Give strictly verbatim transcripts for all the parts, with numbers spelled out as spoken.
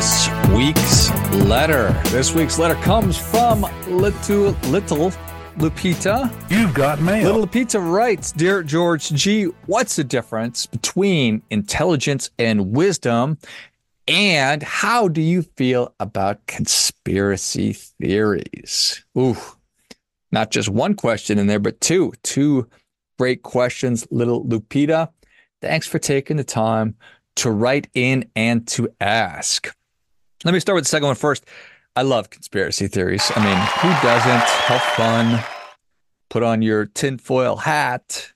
this week's letter. This week's letter comes from Little, little Lupita. You've got mail. Little Lupita writes, Dear George G., what's the difference between intelligence and wisdom? And how do you feel about conspiracy theories? Ooh, not just one question in there, but two. Two great questions, Little Lupita. Thanks for taking the time to write in and to ask. Let me start with the second one first. I love conspiracy theories. I mean, who doesn't? How fun. Put on your tinfoil hat.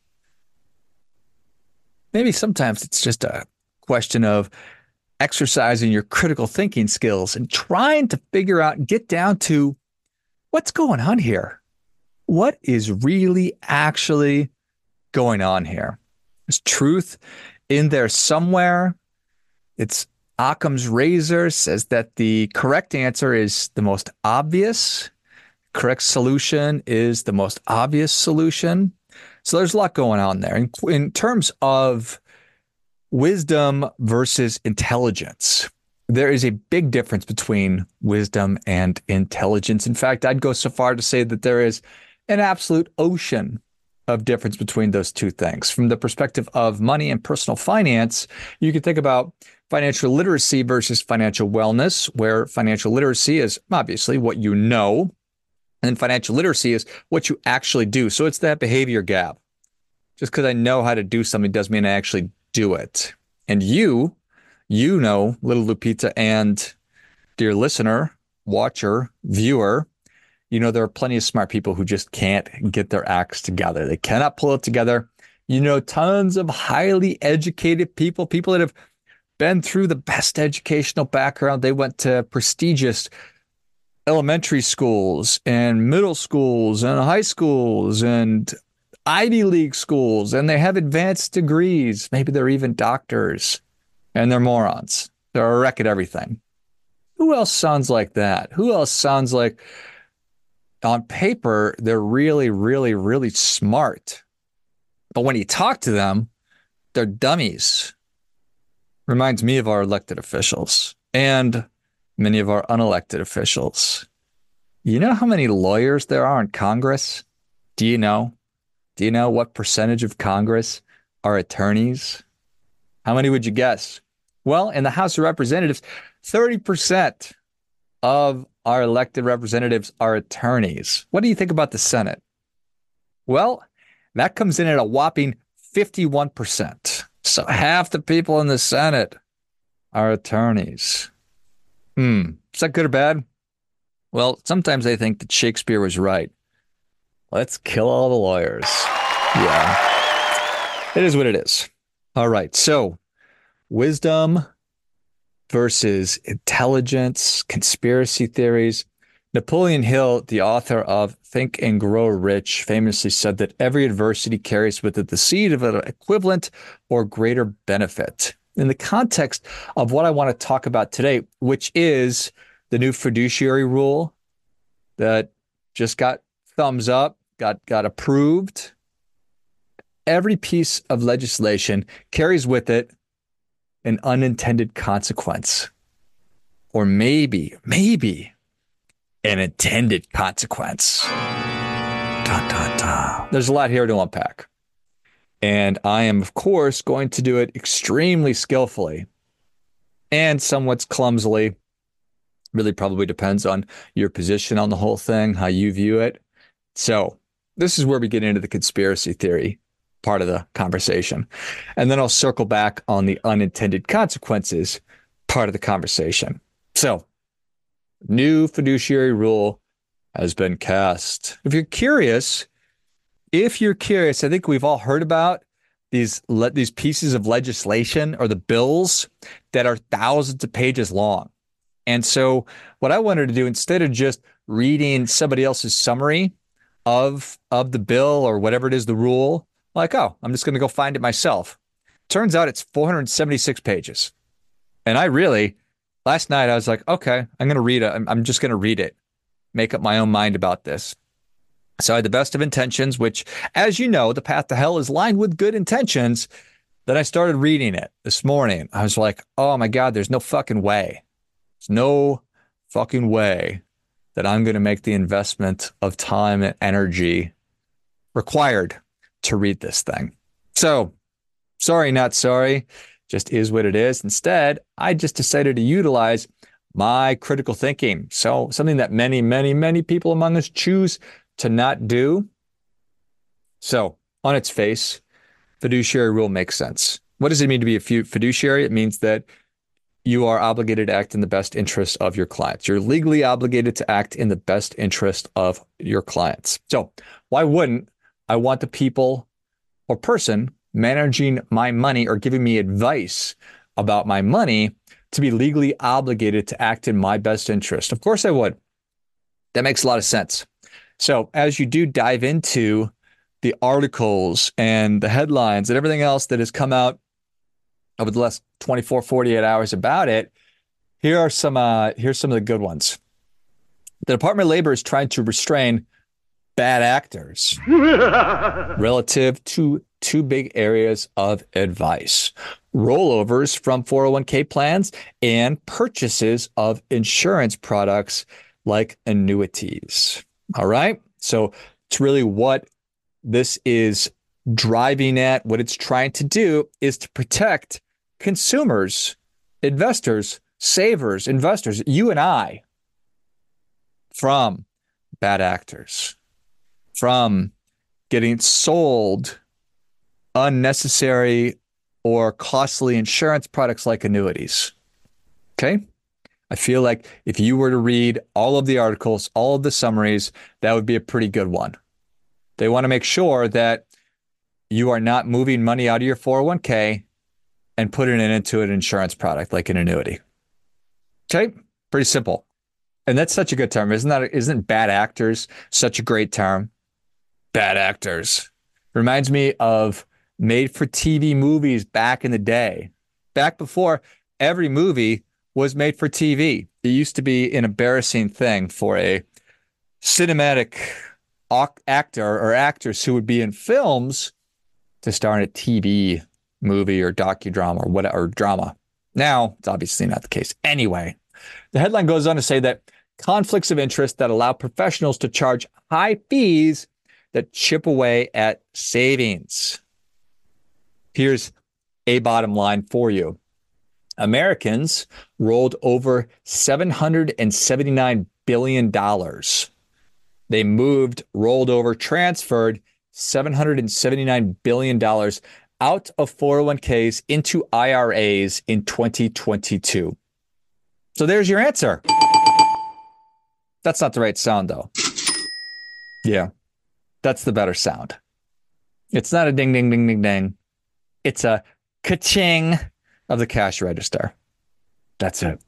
Maybe sometimes it's just a question of exercising your critical thinking skills and trying to figure out and get down to what's going on here. What is really actually going on here? There's truth in there somewhere. It's Occam's razor says that the correct answer is the most obvious. Correct solution is the most obvious solution. So there's a lot going on there. In, in terms of wisdom versus intelligence, there is a big difference between wisdom and intelligence. In fact, I'd go so far to say that there is an absolute ocean of difference between those two things. From the perspective of money and personal finance, you can think about financial literacy versus financial wellness, where financial literacy is obviously what you know, and financial literacy is what you actually do. So it's that behavior gap. Just because I know how to do something doesn't mean I actually do it. And you, you know, Little Lupita and dear listener, watcher, viewer, you know, there are plenty of smart people who just can't get their acts together. They cannot pull it together. You know, tons of highly educated people, people that have been through the best educational background. They went to prestigious elementary schools and middle schools and high schools and Ivy League schools, and they have advanced degrees. Maybe they're even doctors, and they're morons. They're a wreck at everything. Who else sounds like that? Who else sounds like, on paper, they're really, really, really smart. But when you talk to them, they're dummies. Reminds me of our elected officials and many of our unelected officials. You know how many lawyers there are in Congress? Do you know? Do you know what percentage of Congress are attorneys? How many would you guess? Well, in the House of Representatives, thirty percent of our elected representatives are attorneys. What do you think about the Senate? Well, that comes in at a whopping fifty-one percent. So half the people in the Senate are attorneys. Hmm. Is that good or bad? Well, sometimes I think that Shakespeare was right. Let's kill all the lawyers. Yeah. It is what it is. All right. So wisdom versus intelligence, conspiracy theories. Napoleon Hill, the author of Think and Grow Rich, famously said that every adversity carries with it the seed of an equivalent or greater benefit. In the context of what I want to talk about today, which is the new fiduciary rule that just got thumbs up, got, got approved. Every piece of legislation carries with it an unintended consequence, or maybe, maybe an intended consequence. Dun, dun, dun. There's a lot here to unpack. And I am, of course, going to do it extremely skillfully and somewhat clumsily. Really probably depends on your position on the whole thing, how you view it. So this is where we get into the conspiracy theory part of the conversation. And then I'll circle back on the unintended consequences part of the conversation. So, new fiduciary rule has been cast. If you're curious, if you're curious, I think we've all heard about these le- these pieces of legislation or the bills that are thousands of pages long. And so what I wanted to do, instead of just reading somebody else's summary of, of the bill or whatever it is, the rule, like, oh, I'm just going to go find it myself. Turns out it's four hundred seventy-six pages. And I really, last night I was like, okay, I'm going to read it. I'm, I'm just going to read it, make up my own mind about this. So I had the best of intentions, which, as you know, the path to hell is lined with good intentions. Then I started reading it this morning. I was like, oh my God, there's no fucking way. There's no fucking way that I'm going to make the investment of time and energy required to read this thing. So, sorry, not sorry. Just is what it is. Instead, I just decided to utilize my critical thinking. So, something that many, many, many people among us choose to not do. So, on its face, fiduciary rule makes sense. What does it mean to be a fiduciary? It means that you are obligated to act in the best interest of your clients. You're legally obligated to act in the best interest of your clients. So, why wouldn't I want the people or person managing my money or giving me advice about my money to be legally obligated to act in my best interest? Of course I would. That makes a lot of sense. So as you do dive into the articles and the headlines and everything else that has come out over the last twenty-four, forty-eight hours about it, here are some, uh, here's some of the good ones. The Department of Labor is trying to restrain bad actors relative to two big areas of advice: rollovers from four oh one k plans and purchases of insurance products like annuities. All right. So it's really what this is driving at. What it's trying to do is to protect consumers, investors, savers, investors, you and I, from bad actors, from getting sold unnecessary or costly insurance products like annuities. Okay? I feel like if you were to read all of the articles, all of the summaries, that would be a pretty good one. They want to make sure that you are not moving money out of your four oh one k and putting it into an insurance product like an annuity. Okay? Pretty simple. And that's such a good term. Isn't that, isn't bad actors such a great term? Bad actors. Reminds me of made-for-T V movies back in the day. Back before every movie was made for T V. It used to be an embarrassing thing for a cinematic actor or actress who would be in films to star in a T V movie or docudrama or whatever, or drama. Now, it's obviously not the case. Anyway, the headline goes on to say that conflicts of interest that allow professionals to charge high fees that chip away at savings. Here's a bottom line for you. Americans rolled over seven hundred seventy-nine billion dollars. They moved, rolled over, transferred seven hundred seventy-nine billion dollars out of four oh one k's into I R As in twenty twenty-two. So there's your answer. That's not the right sound, though. Yeah, that's the better sound. It's not a ding, ding, ding, ding, ding. It's a ka-ching of the cash register. That's it.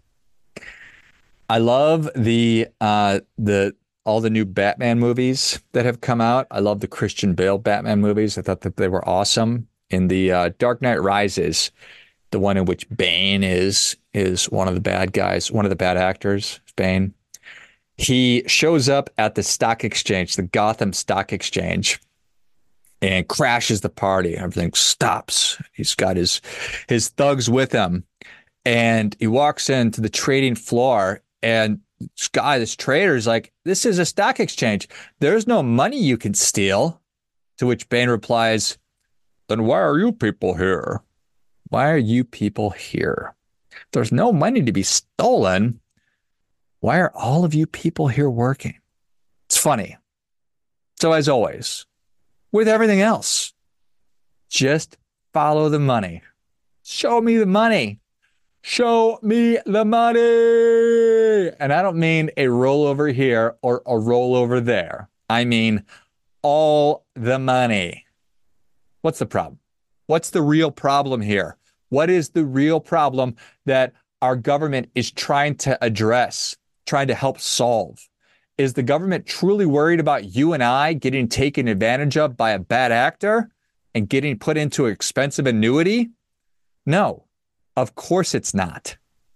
I love the uh, the all the new Batman movies that have come out. I love the Christian Bale Batman movies. I thought that they were awesome. In the uh, Dark Knight Rises, the one in which Bane is is one of the bad guys, one of the bad actors, Bane. He shows up at the stock exchange, the Gotham Stock Exchange, and crashes the party. Everything stops. He's got his his thugs with him, and he walks into the trading floor, and this guy, this trader, is like, "This is a stock exchange. There's no money you can steal." To which Bane replies, "Then why are you people here? Why are you people here? If there's no money to be stolen, why are all of you people here working?" It's funny. So as always, with everything else, just follow the money. Show me the money. Show me the money. And I don't mean a rollover here or a rollover there. I mean all the money. What's the problem? What's the real problem here? What is the real problem that our government is trying to address, trying to help solve? Is the government truly worried about you and I getting taken advantage of by a bad actor and getting put into an expensive annuity? No, of course it's not.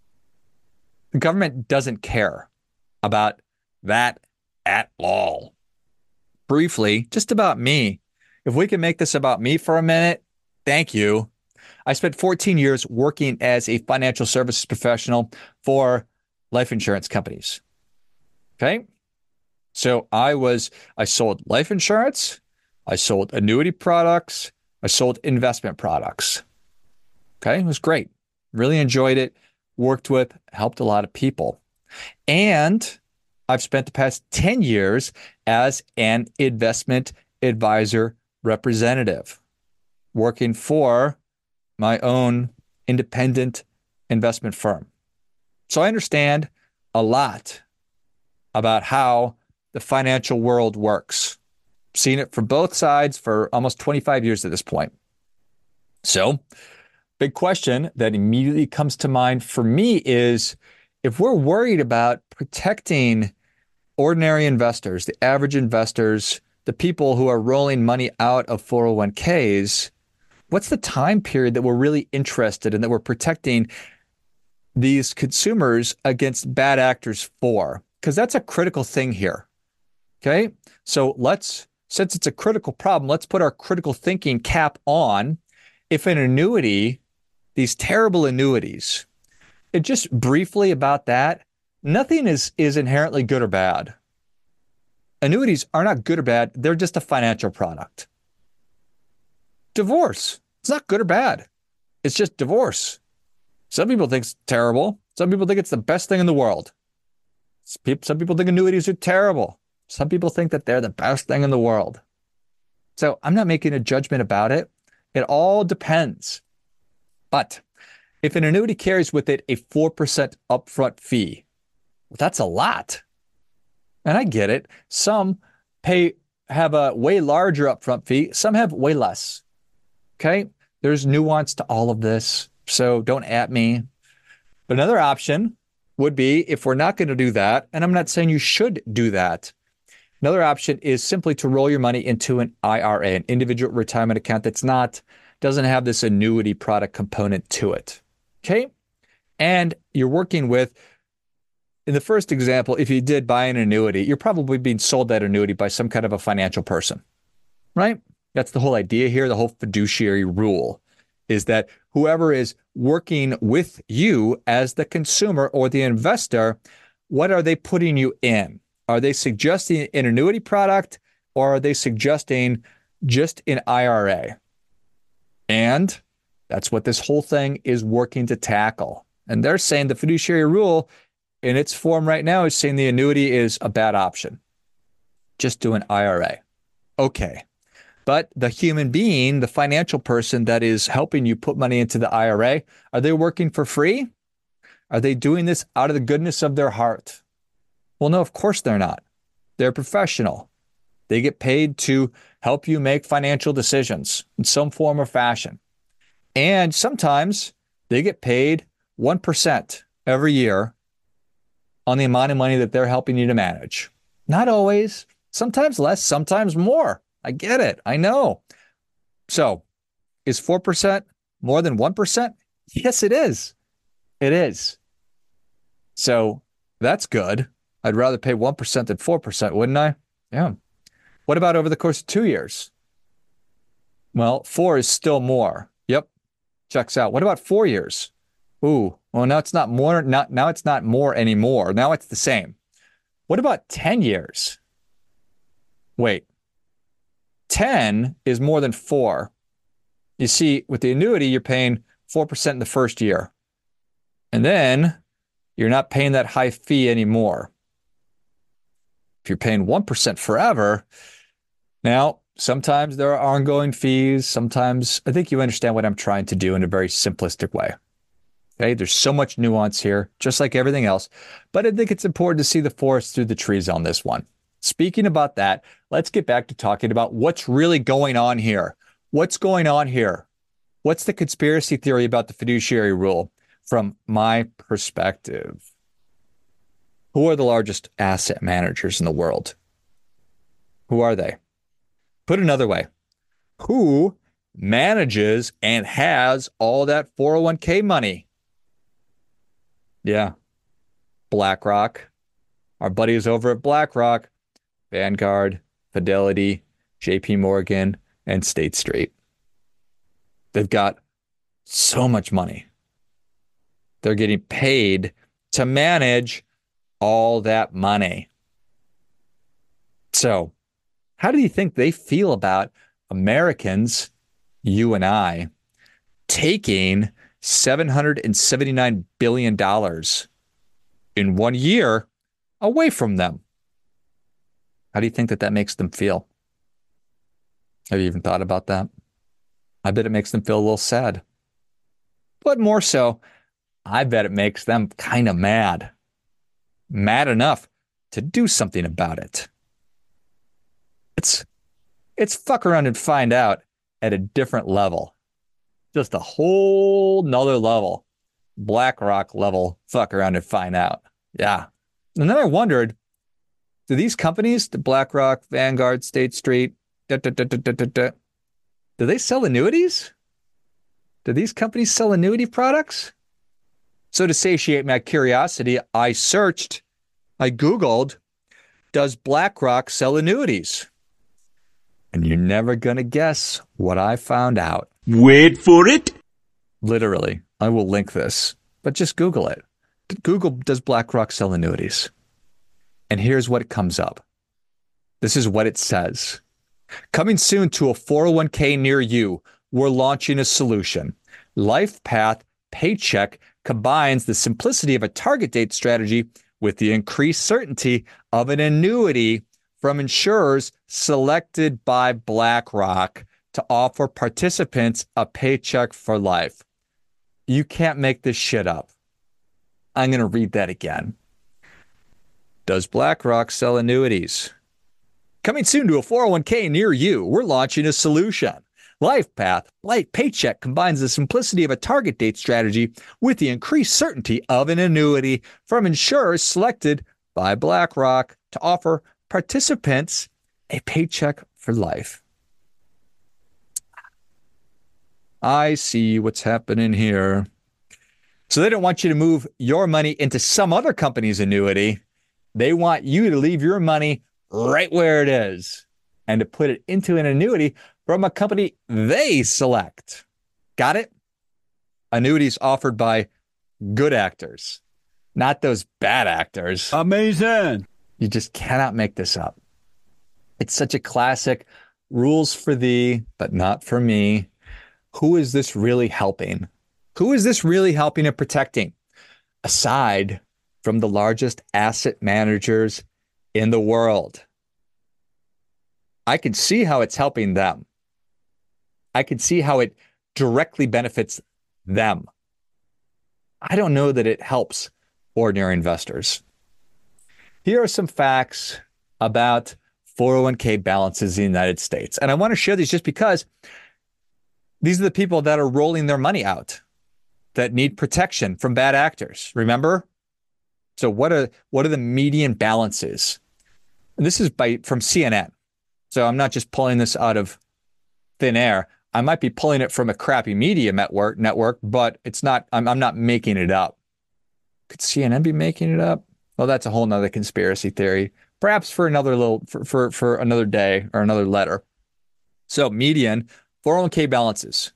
The government doesn't care about that at all. Briefly, just about me. If we can make this about me for a minute, thank you. I spent fourteen years working as a financial services professional for life insurance companies. Okay. So I was, I sold life insurance, I sold annuity products, I sold investment products. Okay. It was great. Really enjoyed it, worked with, helped a lot of people. And I've spent the past ten years as an investment advisor representative, working for my own independent investment firm. So I understand a lot about how the financial world works. Seen it from both sides for almost twenty-five years at this point. So, big question that immediately comes to mind for me is, if we're worried about protecting ordinary investors, the average investors, the people who are rolling money out of four oh one k's, what's the time period that we're really interested in, that we're protecting these consumers against bad actors for? Because that's a critical thing here. Okay. So let's, since it's a critical problem, let's put our critical thinking cap on. If an annuity, these terrible annuities, it just briefly about that, nothing is, is inherently good or bad. Annuities are not good or bad. They're just a financial product. Divorce, it's not good or bad. It's just divorce. Some people think it's terrible. Some people think it's the best thing in the world. Some people think annuities are terrible. Some people think that they're the best thing in the world. So I'm not making a judgment about it. It all depends. But if an annuity carries with it a four percent upfront fee, well, that's a lot. And I get it. Some pay have a way larger upfront fee. Some have way less. Okay. There's nuance to all of this. So don't at me. But another option would be, if we're not going to do that, and I'm not saying you should do that, another option is simply to roll your money into an I R A, an individual retirement account that's not, doesn't have this annuity product component to it. Okay. And you're working with, in the first example, if you did buy an annuity, you're probably being sold that annuity by some kind of a financial person, right? That's the whole idea here. The whole fiduciary rule is that whoever is working with you as the consumer or the investor, what are they putting you in? Are they suggesting an annuity product, or are they suggesting just an I R A? And that's what this whole thing is working to tackle. And they're saying the fiduciary rule in its form right now is saying the annuity is a bad option. Just do an I R A. Okay. But the human being, the financial person that is helping you put money into the I R A, are they working for free? Are they doing this out of the goodness of their heart? Well, no, of course they're not. They're professional. They get paid to help you make financial decisions in some form or fashion. And sometimes they get paid one percent every year on the amount of money that they're helping you to manage. Not always, sometimes less, sometimes more. I get it. I know. So is four percent more than one percent? Yes, it is. It is. So that's good. I'd rather pay one percent than four percent, wouldn't I? Yeah. What about over the course of two years? Well, four is still more. Yep. Checks out. What about four years? Ooh, well, now it's not more. Not, now it's not more anymore. Now it's the same. What about ten years? Wait. ten is more than four. You see, with the annuity, you're paying four percent in the first year. And then you're not paying that high fee anymore. If you're paying one percent forever, now, sometimes there are ongoing fees. Sometimes, I think you understand what I'm trying to do in a very simplistic way. Okay, there's so much nuance here, just like everything else. But I think it's important to see the forest through the trees on this one. Speaking about that, let's get back to talking about what's really going on here. What's going on here? What's the conspiracy theory about the fiduciary rule from my perspective? Who are the largest asset managers in the world? Who are they? Put another way, who manages and has all that four oh one k money? Yeah, BlackRock. Our buddies over at BlackRock, Vanguard, Fidelity, J P Morgan, and State Street. They've got so much money. They're getting paid to manage all that money. So, how do you think they feel about Americans, you and I, taking seven hundred seventy-nine billion dollars in one year away from them? How do you think that that makes them feel? Have you even thought about that? I bet it makes them feel a little sad. But more so, I bet it makes them kind of mad. Mad enough to do something about it. It's, it's fuck around and find out at a different level. Just a whole nother level. BlackRock level, fuck around and find out. Yeah. And then I wondered, do these companies, the BlackRock, Vanguard, State Street, da, da, da, da, da, da, da, do they sell annuities? Do these companies sell annuity products? So to satiate my curiosity, I searched, I Googled, does BlackRock sell annuities? And you're never going to guess what I found out. Wait for it. Literally, I will link this, but just Google it. Google, does BlackRock sell annuities? And here's what comes up. This is what it says. Coming soon to a four oh one k near you, we're launching a solution. LifePath Paycheck combines the simplicity of a target date strategy with the increased certainty of an annuity from insurers selected by BlackRock to offer participants a paycheck for life. You can't make this shit up. I'm going to read that again. Does BlackRock sell annuities? Coming soon to a four oh one k near you, we're launching a solution. LifePath Paycheck combines the simplicity of a target date strategy with the increased certainty of an annuity from insurers selected by BlackRock to offer participants a paycheck for life. I see what's happening here. So they don't want you to move your money into some other company's annuity. They want you to leave your money right where it is and to put it into an annuity from a company they select. Got it? Annuities offered by good actors, not those bad actors. Amazing. You just cannot make this up. It's such a classic rules for thee, but not for me. Who is this really helping? Who is this really helping and protecting? Aside from the largest asset managers in the world. I can see how it's helping them. I can see how it directly benefits them. I don't know that it helps ordinary investors. Here are some facts about four oh one k balances in the United States. And I want to share these just because these are the people that are rolling their money out that need protection from bad actors. Remember? So what are what are the median balances? And this is by from C N N. So I'm not just pulling this out of thin air. I might be pulling it from a crappy media network, network, but it's not. I'm, I'm not making it up. Could C N N be making it up? Well, that's a whole nother conspiracy theory. Perhaps for another little for for, for another day or another letter. So median four oh one k balances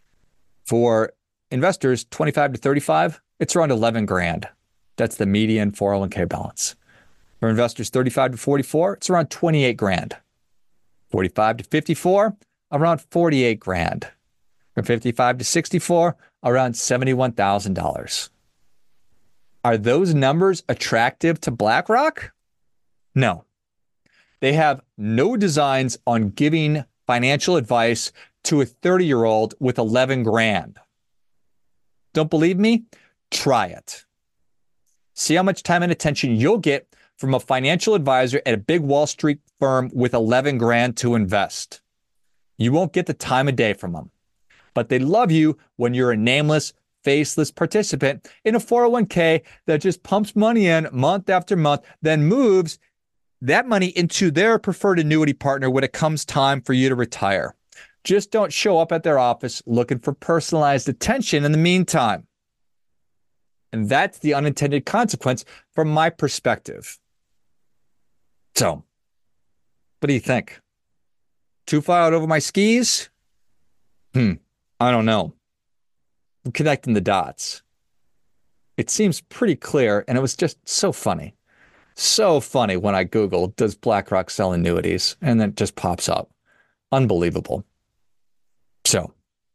for investors twenty-five to thirty-five, it's around eleven grand. That's the median four oh one k balance. For investors thirty-five to forty-four, it's around twenty-eight grand. forty-five to fifty-four, around forty-eight grand. From fifty-five to sixty-four, around seventy-one thousand dollars. Are those numbers attractive to BlackRock? No. They have no designs on giving financial advice to a thirty-year-old with eleven grand. Don't believe me? Try it. See how much time and attention you'll get from a financial advisor at a big Wall Street firm with eleven grand to invest. You won't get the time of day from them, but they love you when you're a nameless, faceless participant in a four oh one k that just pumps money in month after month, then moves that money into their preferred annuity partner when it comes time for you to retire. Just don't show up at their office looking for personalized attention in the meantime. And that's the unintended consequence from my perspective. So, what do you think? Too far out over my skis? Hmm, I don't know. I'm connecting the dots. It seems pretty clear. And it was just so funny. So funny when I Google, does BlackRock sell annuities? And then it just pops up. Unbelievable. So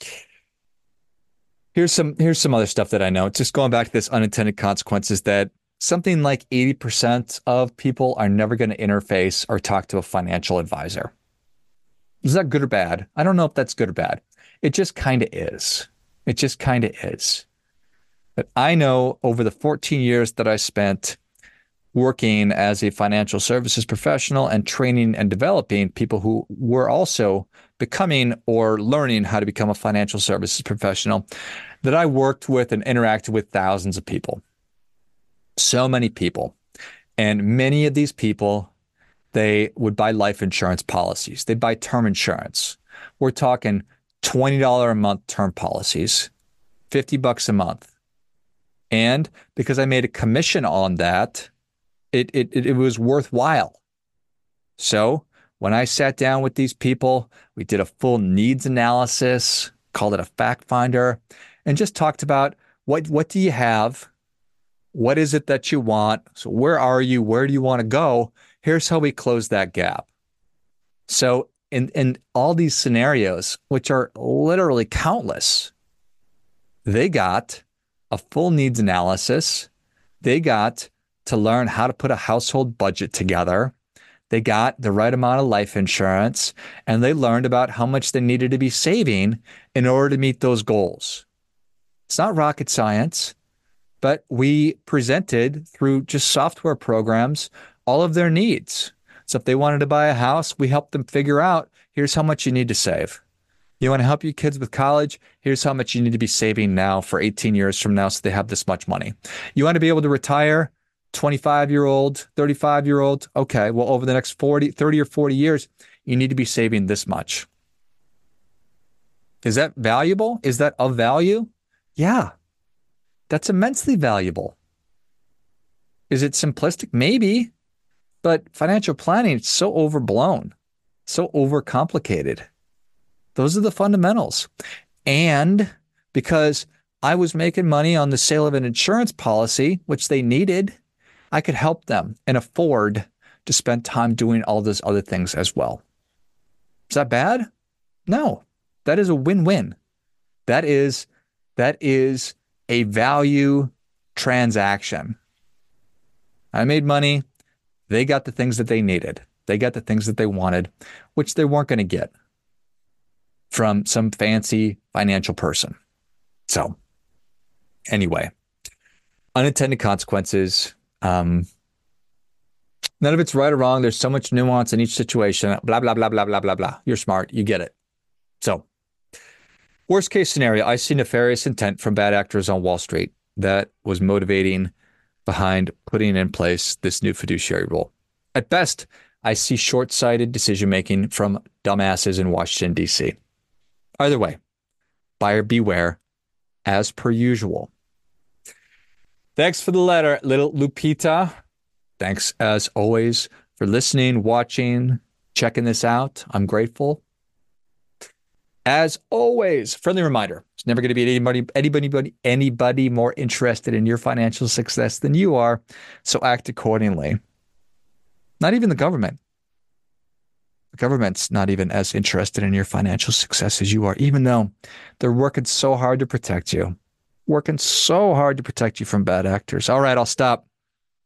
here's some here's some other stuff that I know. Just going back to this unintended consequences, that something like eighty percent of people are never going to interface or talk to a financial advisor. Is that good or bad? I don't know if that's good or bad. It just kind of is. It just kind of is. But I know over the fourteen years that I spent working as a financial services professional and training and developing people who were also becoming or learning how to become a financial services professional, that I worked with and interacted with thousands of people. So many people. And many of these people, they would buy life insurance policies. They'd buy term insurance. We're talking twenty dollars a month term policies, fifty bucks a month. And because I made a commission on that, It, it it was worthwhile. So when I sat down with these people, we did a full needs analysis, called it a fact finder, and just talked about what what do you have? What is it that you want? So where are you? Where do you want to go? Here's how we close that gap. So in, in all these scenarios, which are literally countless, they got a full needs analysis. They got to learn how to put a household budget together. They got the right amount of life insurance, and they learned about how much they needed to be saving in order to meet those goals. It's not rocket science, but we presented through just software programs all of their needs. So if they wanted to buy a house, we helped them figure out, here's how much you need to save. You want to help your kids with college? Here's how much you need to be saving now for eighteen years from now so they have this much money. You want to be able to retire? twenty-five-year-old, thirty-five-year-old, okay, well, over the next forty, thirty or forty years, you need to be saving this much. Is that valuable? Is that of value? Yeah, that's immensely valuable. Is it simplistic? Maybe, but financial planning is so overblown, so overcomplicated. Those are the fundamentals. And because I was making money on the sale of an insurance policy, which they needed, I could help them and afford to spend time doing all those other things as well. Is that bad? No, that is a win-win. That is, that is a value transaction. I made money. They got the things that they needed. They got the things that they wanted, which they weren't going to get from some fancy financial person. So anyway, unintended consequences. Um, none of it's right or wrong. There's so much nuance in each situation. Blah, blah, blah, blah, blah, blah, blah. You're smart. You get it. So worst case scenario, I see nefarious intent from bad actors on Wall Street that was motivating behind putting in place this new fiduciary rule. At best, I see short-sighted decision-making from dumbasses in Washington, D C. Either way, buyer beware, as per usual. Thanks for the letter, little Lupita. Thanks, as always, for listening, watching, checking this out. I'm grateful. As always, friendly reminder, it's never going to be anybody, anybody, anybody more interested in your financial success than you are, so act accordingly. Not even the government. The government's not even as interested in your financial success as you are, even though they're working so hard to protect you. Working so hard to protect you from bad actors. All right, I'll stop.